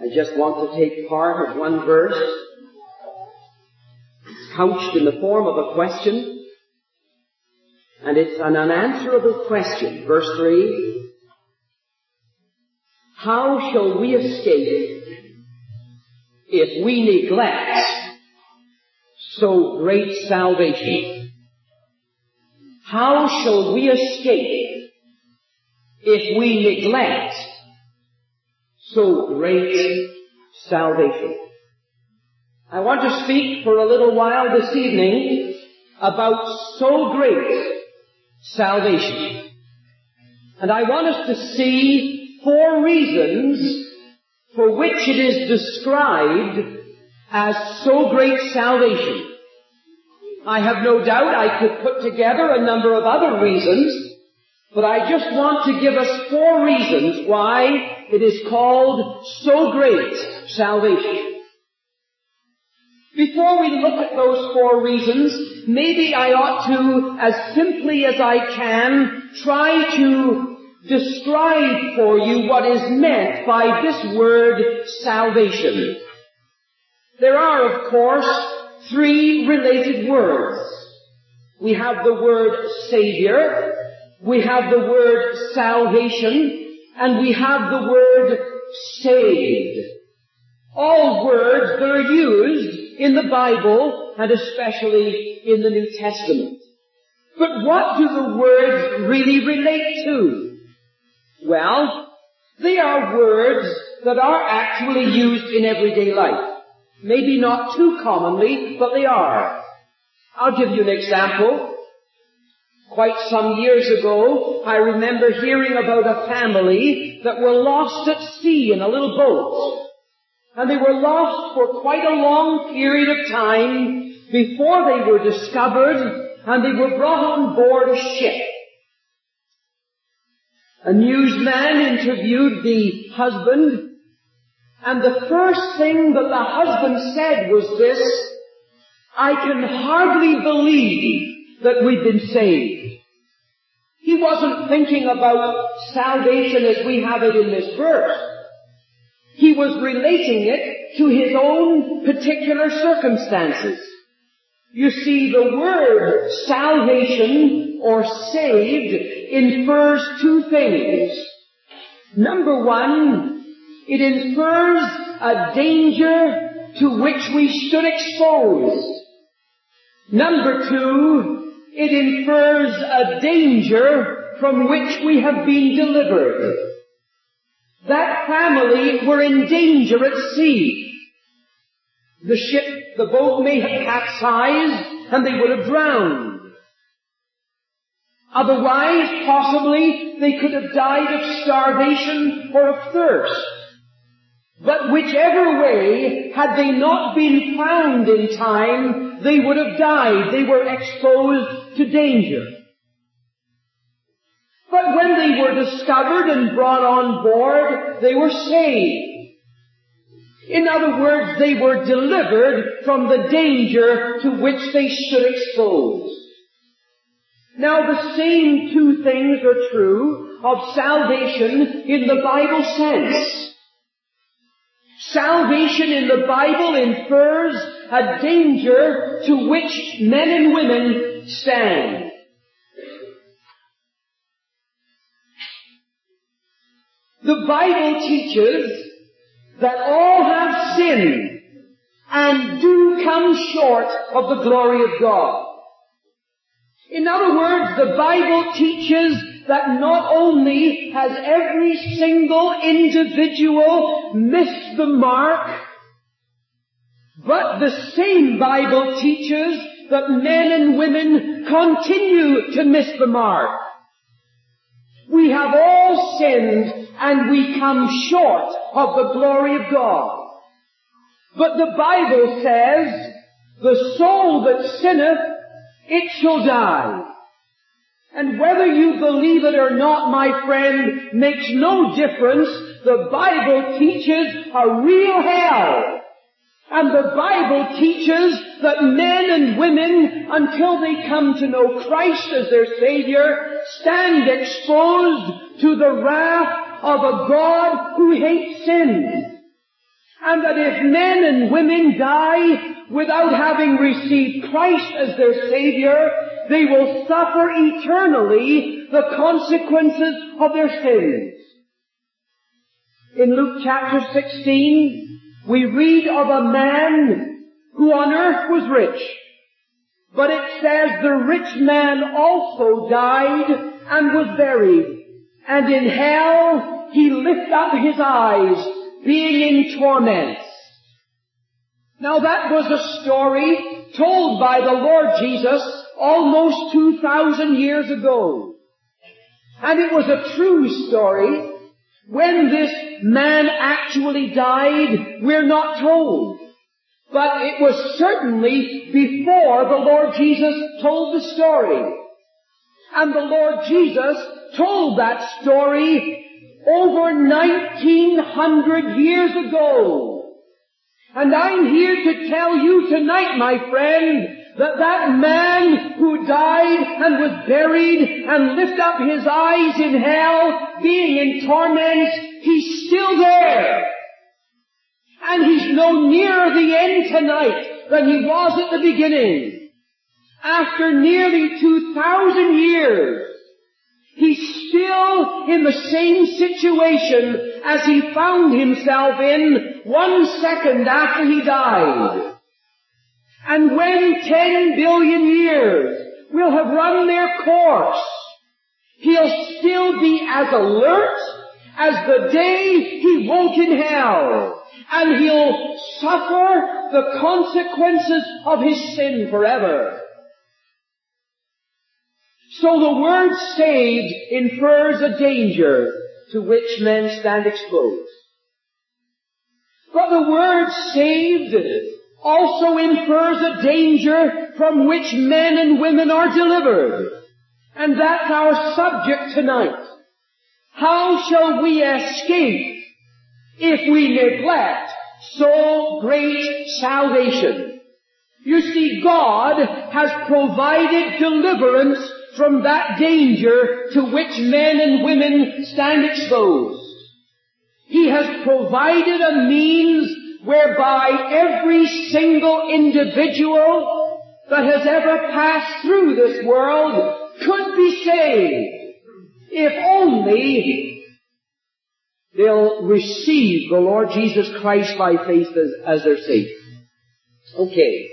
I just want to take part of one verse. It's couched in the form of a question, and it's an unanswerable question. Verse 3, how shall we escape if we neglect so great salvation? How shall we escape if we neglect so great salvation? I want to speak for a little while this evening about so great salvation. And I want us to see 4 reasons for which it is described as so great salvation. I have no doubt I could put together a number of other reasons, but I just want to give us 4 reasons why it is called so great salvation. Before we look at those 4 reasons, maybe I ought to, as simply as I can, try to describe for you what is meant by this word salvation. There are, of course, 3 related words. We have the word Savior, we have the word salvation, and we have the word saved. All words that are used in the Bible, and especially in the New Testament. But what do the words really relate to? Well, they are words that are actually used in everyday life. Maybe not too commonly, but they are. I'll give you an example. Quite some years ago, I remember hearing about a family that were lost at sea in a little boat. And they were lost for quite a long period of time before they were discovered and they were brought on board a ship. A newsman interviewed the husband, and the first thing that the husband said was this: I can hardly believe that we've been saved. He wasn't thinking about salvation as we have it in this verse. He was relating it to his own particular circumstances. You see, the word salvation or saved infers 2 things. Number 1, it infers a danger to which we stood exposed. Number 2, it infers a danger from which we have been delivered. That family were in danger at sea. The boat may have capsized and they would have drowned. Otherwise, possibly, they could have died of starvation or of thirst. But whichever way, had they not been found in time, they would have died. They were exposed to danger. But when they were discovered and brought on board, they were saved. In other words, they were delivered from the danger to which they stood exposed. Now, the same 2 things are true of salvation in the Bible sense. Salvation in the Bible infers a danger to which men and women stand. The Bible teaches that all have sinned and do come short of the glory of God. In other words, the Bible teaches that not only has every single individual missed the mark, but the same Bible teaches that men and women continue to miss the mark. We have all sinned and we come short of the glory of God. But the Bible says, the soul that sinneth, it shall die. And whether you believe it or not, my friend, makes no difference. The Bible teaches a real hell. And the Bible teaches that men and women, until they come to know Christ as their Savior, stand exposed to the wrath of a God who hates sin. And that if men and women die without having received Christ as their Savior, they will suffer eternally the consequences of their sins. In Luke chapter 16, we read of a man who on earth was rich. But it says the rich man also died and was buried. And in hell he lifted up his eyes, being in torments. Now that was a story told by the Lord Jesus almost 2,000 years ago. And it was a true story. When this man actually died, we're not told. But it was certainly before the Lord Jesus told the story. And the Lord Jesus told that story over 1900 years ago. And I'm here to tell you tonight, my friend, that man who died and was buried and lifted up his eyes in hell, being in torments, he's still there. And he's no nearer the end tonight than he was at the beginning. After nearly 2,000 years, he's still in the same situation as he found himself in 1 second after he died. And when 10 billion years will have run their course, he'll still be as alert as the day he woke in hell. And he'll suffer the consequences of his sin forever. So the word saved infers a danger to which men stand exposed. But the word saved also infers a danger from which men and women are delivered. And that's our subject tonight. How shall we escape if we neglect so great salvation? You see, God has provided deliverance from that danger to which men and women stand exposed. He has provided a means whereby every single individual that has ever passed through this world could be saved, if only they'll receive the Lord Jesus Christ by faith as their Savior. Okay.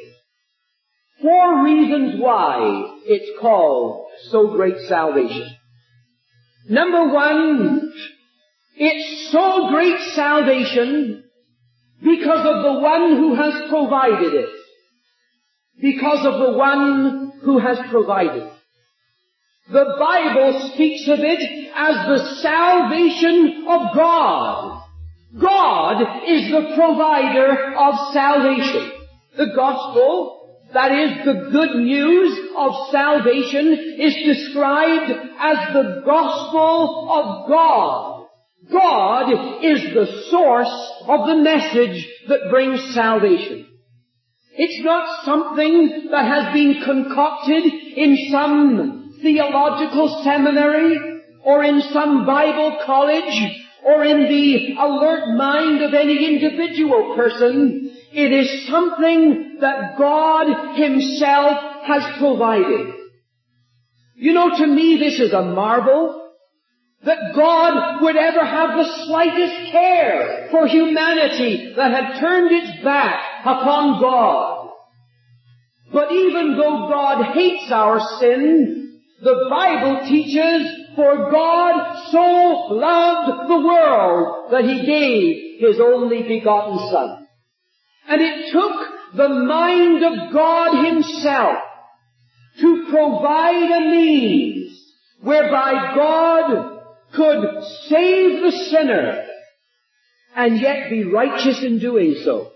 4 reasons why it's called so great salvation. Number 1, it's so great salvation because of the one who has provided it. Because of the one who has provided it. The Bible speaks of it as the salvation of God. God is the provider of salvation. The gospel, that is the good news of salvation, is described as the gospel of God. God is the source of the message that brings salvation. It's not something that has been concocted in some theological seminary, or in some Bible college, or in the alert mind of any individual person. It is something that God Himself has provided. You know, to me this is a marvel, that God would ever have the slightest care for humanity that had turned its back upon God. But even though God hates our sin, the Bible teaches, for God so loved the world that He gave His only begotten Son. And it took the mind of God Himself to provide a means whereby God could save the sinner and yet be righteous in doing so.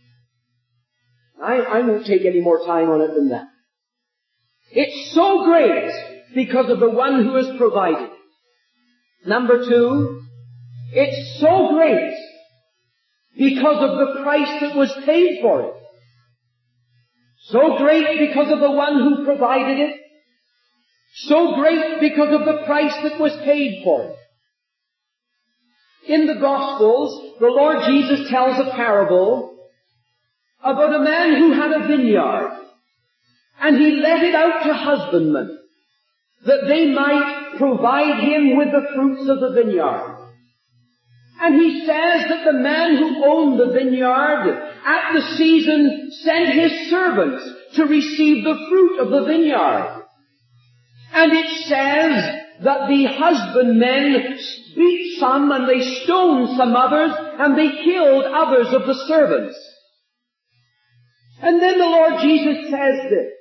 I won't take any more time on it than that. It's so great because of the one who has provided. Number 2, it's so great because of the price that was paid for it. So great because of the one who provided it. So great because of the price that was paid for it. In the Gospels, the Lord Jesus tells a parable about a man who had a vineyard, and he let it out to husbandmen, that they might provide him with the fruits of the vineyard. And he says that the man who owned the vineyard at the season sent his servants to receive the fruit of the vineyard. And it says that the husbandmen beat some and they stoned some others and they killed others of the servants. And then the Lord Jesus says this.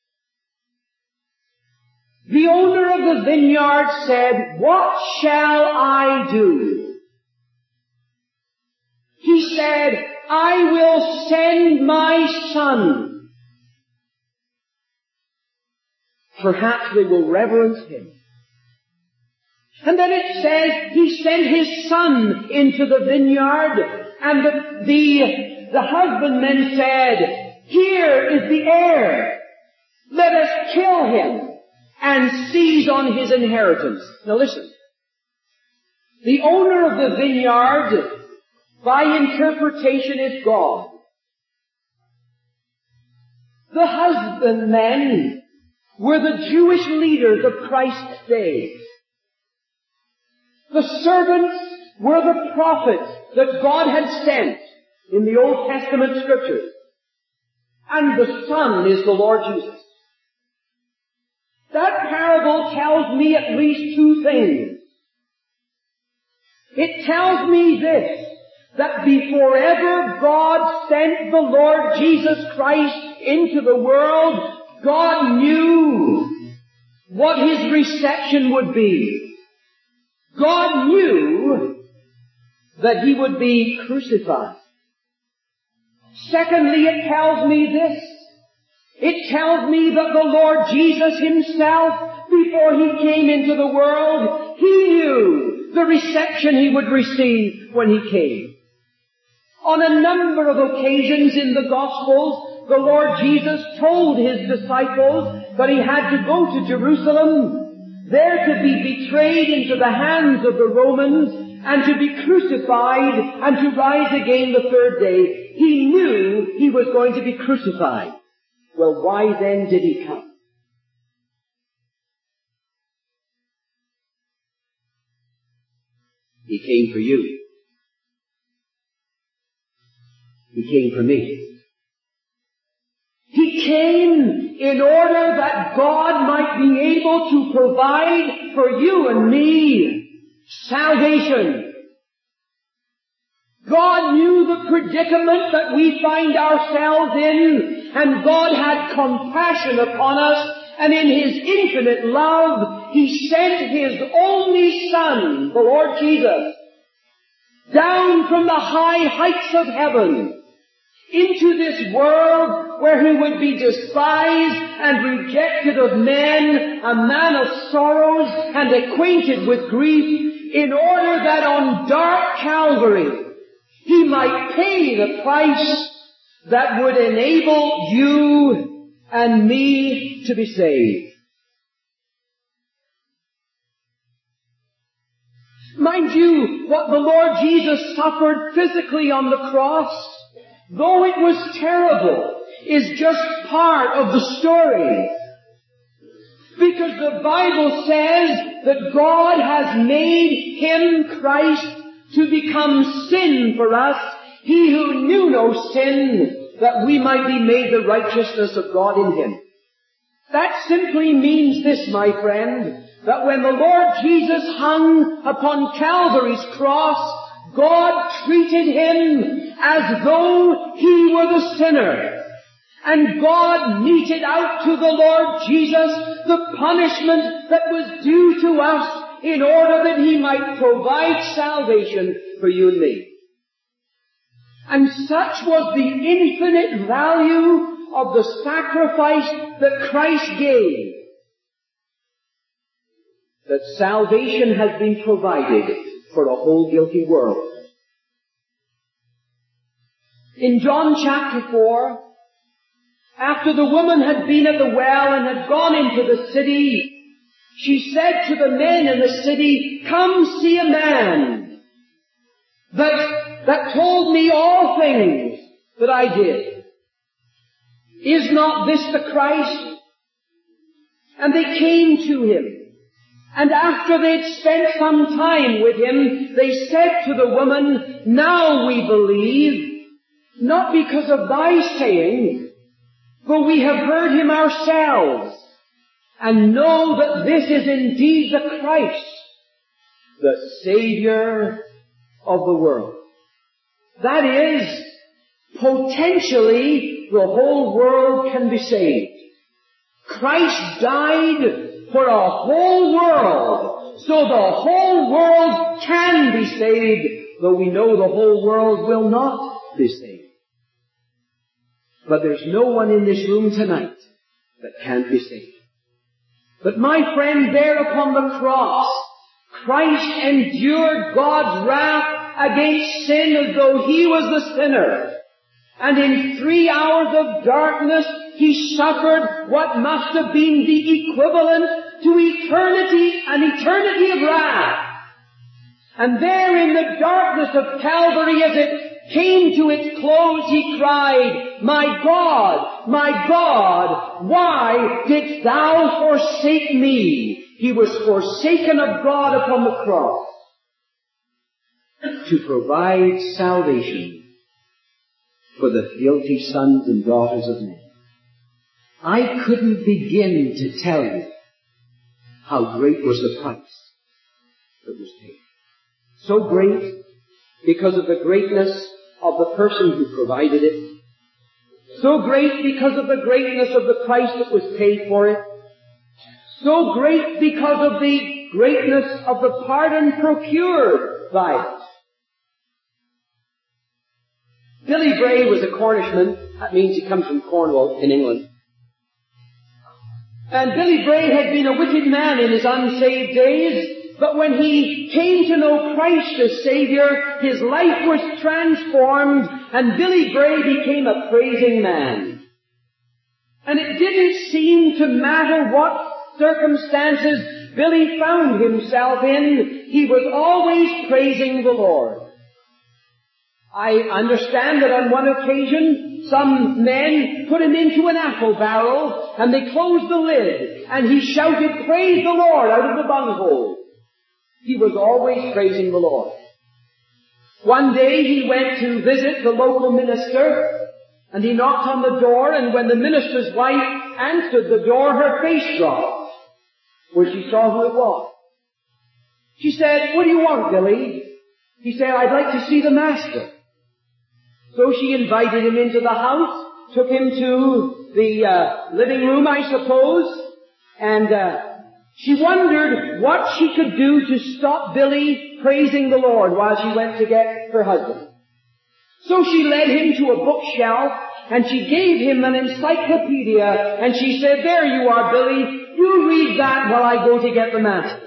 The owner of the vineyard said, "What shall I do?" He said, "I will send my son. Perhaps they will reverence him." And then it says he sent his son into the vineyard, and the husbandmen said, "Here is the heir. Let us kill him and seize on his inheritance." Now listen. The owner of the vineyard, by interpretation, is God. The husbandmen were the Jewish leaders of Christ's day. The servants were the prophets that God had sent in the Old Testament Scriptures. And the Son is the Lord Jesus. That parable tells me at least two things. It tells me this, that before ever God sent the Lord Jesus Christ into the world, God knew what his reception would be. God knew that he would be crucified. Secondly, it tells me this. It tells me that the Lord Jesus himself, before he came into the world, he knew the reception he would receive when he came. On a number of occasions in the Gospels, the Lord Jesus told his disciples that he had to go to Jerusalem, there to be betrayed into the hands of the Romans, and to be crucified, and to rise again the third day. He knew he was going to be crucified. Well, why then did he come? He came for you. He came for me. He came in order that God might be able to provide for you and me salvation. God knew the predicament that we find ourselves in, and God had compassion upon us, and in his infinite love, he sent his only Son, the Lord Jesus, down from the high heights of heaven into this world where he would be despised and rejected of men, a man of sorrows and acquainted with grief, in order that on dark Calvary he might pay the price that would enable you and me to be saved. Mind you, what the Lord Jesus suffered physically on the cross, though it was terrible, is just part of the story. Because the Bible says that God has made him, Christ, to become sin for us, he who knew no sin, that we might be made the righteousness of God in him. That simply means this, my friend, that when the Lord Jesus hung upon Calvary's cross, God treated him as though he were the sinner. And God meted out to the Lord Jesus the punishment that was due to us in order that he might provide salvation for you and me. And such was the infinite value of the sacrifice that Christ gave, that salvation has been provided for a whole guilty world. In John chapter 4, after the woman had been at the well and had gone into the city, she said to the men in the city, "Come see a man told me all things that I did. Is not this the Christ? And they came to him. And after they'd spent some time with him, they said to the woman, now we believe, not because of thy saying, for we have heard him ourselves, and know that this is indeed the Christ, the Savior of the world. That is, potentially, the whole world can be saved. Christ died for a whole world, so the whole world can be saved, though we know the whole world will not be saved. But there's no one in this room tonight that can't be saved. But my friend, there upon the cross, Christ endured God's wrath against sin as though he was the sinner. And in 3 hours of darkness, he suffered what must have been the equivalent to eternity, an eternity of wrath. And there in the darkness of Calvary, as it came to its close, he cried, my God, why didst thou forsake me? He was forsaken of God upon the cross to provide salvation for the filthy sons and daughters of men. I couldn't begin to tell you how great was the price that was paid. So great because of the greatness of the person who provided it. So great because of the greatness of the price that was paid for it. So great because of the greatness of the pardon procured by it. Billy Bray was a Cornishman. That means he comes from Cornwall in England. And Billy Bray had been a wicked man in his unsaved days, but when he came to know Christ as Savior, his life was transformed, and Billy Bray became a praising man. And it didn't seem to matter what circumstances Billy found himself in, he was always praising the Lord. I understand that on one occasion, some men put him into an apple barrel, and they closed the lid, and he shouted, praise the Lord, out of the bunghole. He was always praising the Lord. One day he went to visit the local minister, and he knocked on the door, and when the minister's wife answered the door, her face dropped, where she saw who it was. She said, what do you want, Billy? He said, I'd like to see the master. So she invited him into the house, took him to the living room, I suppose, and she wondered what she could do to stop Billy praising the Lord while she went to get her husband. So she led him to a bookshelf, and she gave him an encyclopedia, and she said, there you are, Billy, you read that while I go to get the master.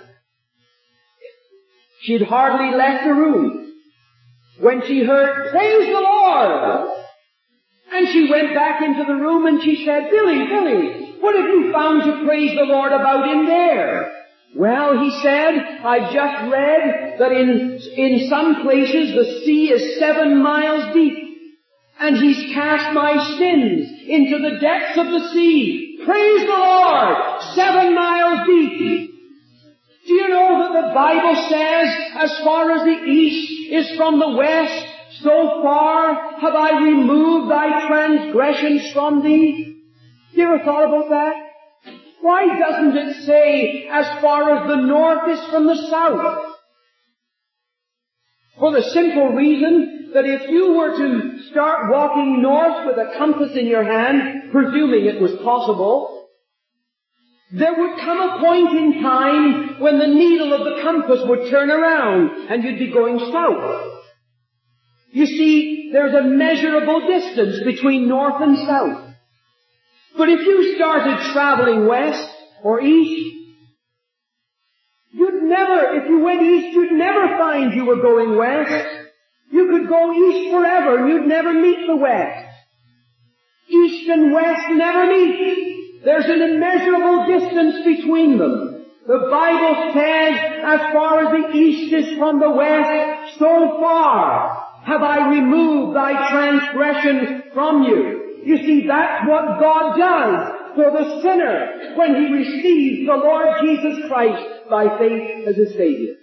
She'd hardly left the room when she heard, praise the Lord! And she went back into the room and she said, Billy, what have you found to praise the Lord about in there? Well, he said, I've just read that in some places the sea is 7 miles deep, and he's cast my sins into the depths of the sea. Praise the Lord! 7 miles deep. Do you know that the Bible says, as far as the east is from the west, so far have I removed thy transgressions from thee? You ever thought about that? Why doesn't it say, as far as the north is from the south? For the simple reason that if you were to start walking north with a compass in your hand, presuming it was possible, there would come a point in time when the needle of the compass would turn around and you'd be going south. You see, there's a measurable distance between north and south. But if you started traveling west or east, if you went east, you'd never find you were going west. You could go east forever and you'd never meet the west. East and west never meet. There's an immeasurable distance between them. The Bible says, as far as the east is from the west, so far have I removed thy transgression from you. You see, that's what God does for the sinner when he receives the Lord Jesus Christ by faith as his Savior.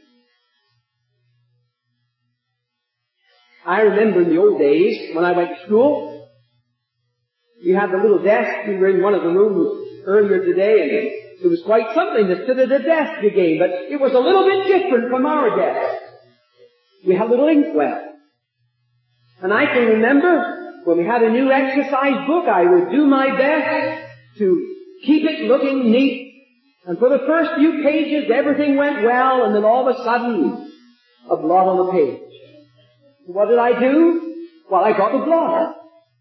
I remember in the old days when I went to school, we had the little desk. We were in one of the rooms earlier today, and it was quite something to sit at a desk again, but it was a little bit different from our desk. We had a little inkwell. And I can remember when we had a new exercise book, I would do my best to keep it looking neat. And for the first few pages, everything went well, and then all of a sudden, a blot on the page. What did I do? Well, I got the blotter.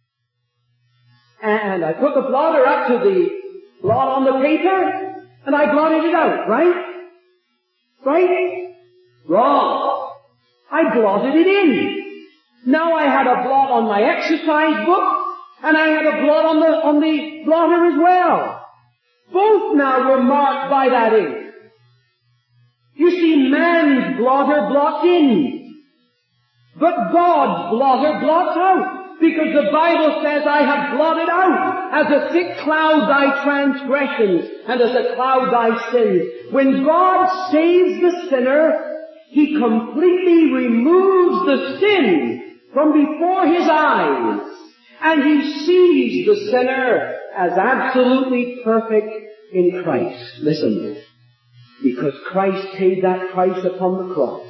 And I put the blotter up to the blot on the paper, and I blotted it out, right? Right? Wrong. I blotted it in. Now I had a blot on my exercise book, and I had a blot on the blotter as well. Both now were marked by that ink. You see, man's blotter blots in. But God's blotter blots out, because the Bible says, I have blotted out as a thick cloud thy transgressions, and as a cloud thy sins. When God saves the sinner, he completely removes the sin from before his eyes, and he sees the sinner as absolutely perfect in Christ. Listen, because Christ paid that price upon the cross,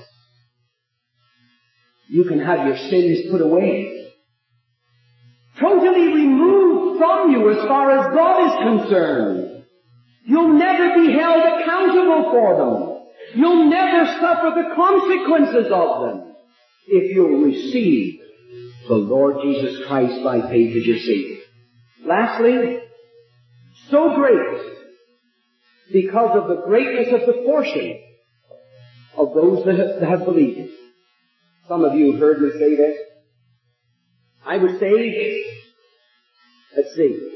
you can have your sins put away. Totally removed from you as far as God is concerned. You'll never be held accountable for them. You'll never suffer the consequences of them if you'll receive the Lord Jesus Christ by faith as your Savior. Lastly, so great, because of the greatness of the portion of those that have believed. Some of you have heard me say this. I was saved, let's see,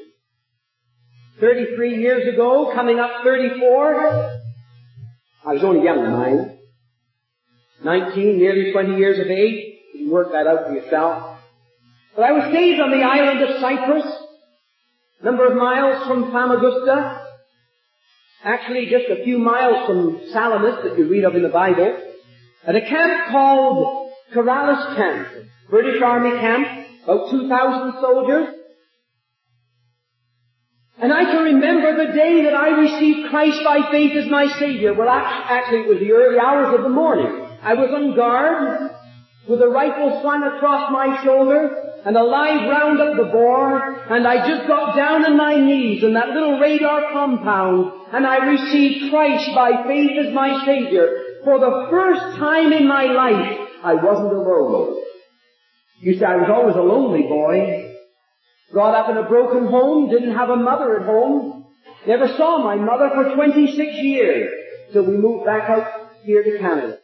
33 years ago, coming up 34. I was only young in mine. 19, nearly 20 years of age. You can work that out for yourself. But I was saved on the island of Cyprus, a number of miles from Famagusta. Actually, just a few miles from Salamis that you read of in the Bible, at a camp called Corrales Camp, British Army camp, about 2,000 soldiers. And I can remember the day that I received Christ by faith as my Savior. Well, actually it was the early hours of the morning. I was on guard with a rifle slung across my shoulder and a live round up the bore, and I just got down on my knees in that little radar compound, and I received Christ by faith as my Savior. For the first time in my life, I wasn't alone. You see, I was always a lonely boy. Brought up in a broken home, didn't have a mother at home. Never saw my mother for 26 years till we moved back out here to Canada.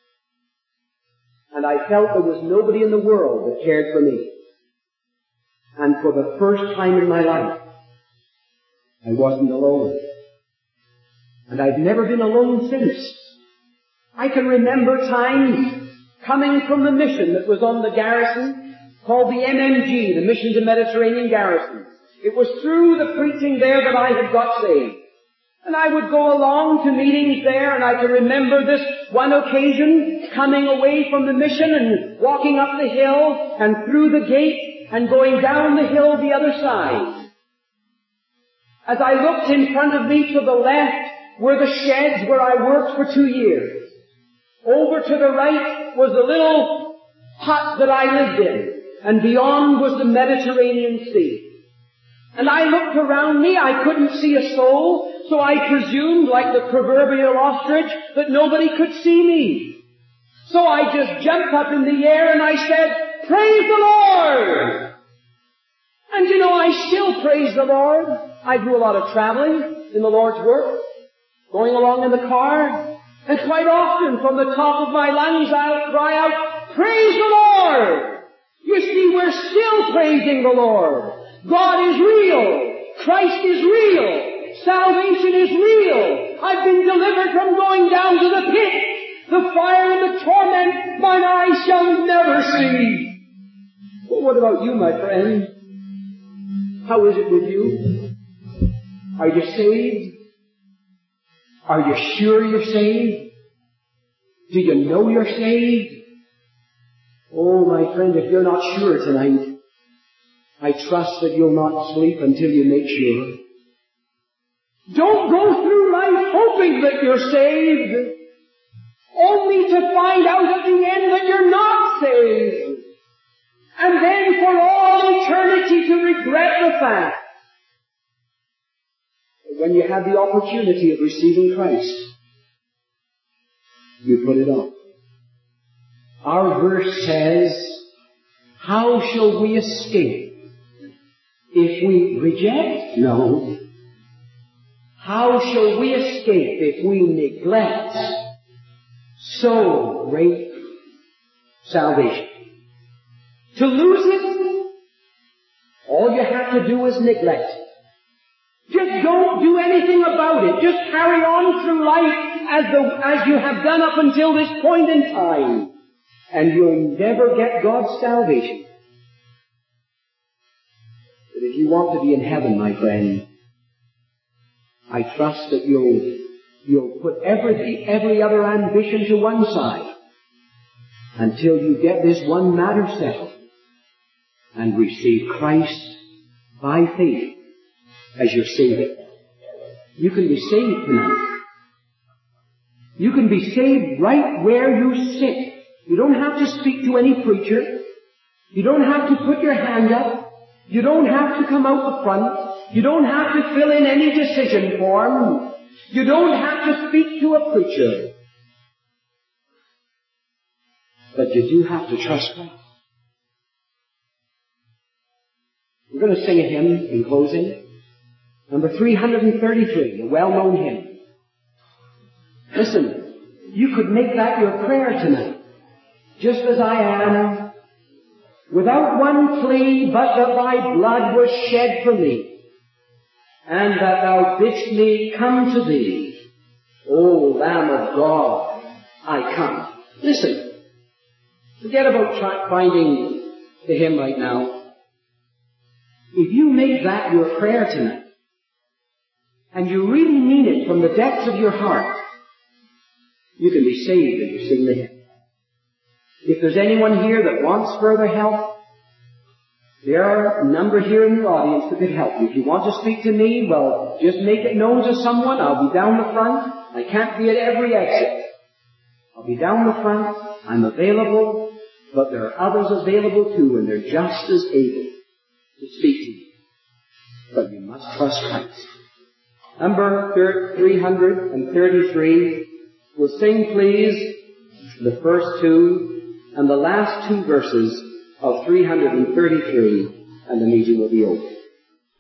And I felt there was nobody in the world that cared for me. And for the first time in my life, I wasn't alone. And I've never been alone since. I can remember times coming from the mission that was on the garrison, called the MMG, the Mission to Mediterranean Garrison. It was through the preaching there that I had got saved. And I would go along to meetings there, and I can remember this one occasion, coming away from the mission and walking up the hill and through the gate and going down the hill the other side. As I looked in front of me to the left were the sheds where I worked for 2 years. Over to the right was the little hut that I lived in, and beyond was the Mediterranean Sea. And I looked around me, I couldn't see a soul, so I presumed, like the proverbial ostrich, that nobody could see me. So I just jumped up in the air and I said, "Praise the Lord!" And you know, I still praise the Lord. I do a lot of traveling in the Lord's work, going along in the car, and quite often from the top of my lungs I'll cry out, "Praise the Lord!" You see, we're still praising the Lord. God is real. Christ is real. Salvation is real. I've been delivered from going down to the pit. The fire and the torment mine eyes shall never mercy. Well, what about you, my friend? How is it with you? Are you saved? Are you sure you're saved? Do you know you're saved? Oh, my friend, if you're not sure tonight, I trust that you'll not sleep until you make sure. Don't go through life hoping that you're saved, only to find out at the end that you're not saved. And then for all eternity to regret the fact that when you had the opportunity of receiving Christ, you put it off. Our verse says, how shall we escape if we reject? No. How shall we escape if we neglect so great salvation? To lose it, all you have to do is neglect it. Just don't do anything about it. Just carry on through life as you have done up until this point in time. And you'll never get God's salvation. But if you want to be in heaven, my friend, I trust that you'll put every other ambition to one side until you get this one matter settled and receive Christ by faith as your Savior. You can be saved tonight. You can be saved right where you sit. You don't have to speak to any preacher. You don't have to put your hand up. You don't have to come out the front. You don't have to fill in any decision form. You don't have to speak to a preacher. But you do have to trust Christ. We're going to sing a hymn in closing. Number 333, a well-known hymn. Listen, you could make that your prayer tonight. Just as I am, without one plea but that thy blood was shed for me, and that thou bidst me come to thee. O Lamb of God, I come. Listen, forget about finding the hymn right now. If you make that your prayer tonight, and you really mean it from the depths of your heart, you can be saved if you sing the hymn. If there's anyone here that wants further help, there are a number here in the audience that could help you. If you want to speak to me, well, just make it known to someone. I'll be down the front. I can't be at every exit. I'll be down the front. I'm available, but there are others available too, and they're just as able to speak to you. But you must trust Christ. Number 333. We'll sing, please, the first two and the last two verses of 333, and the meeting will be over.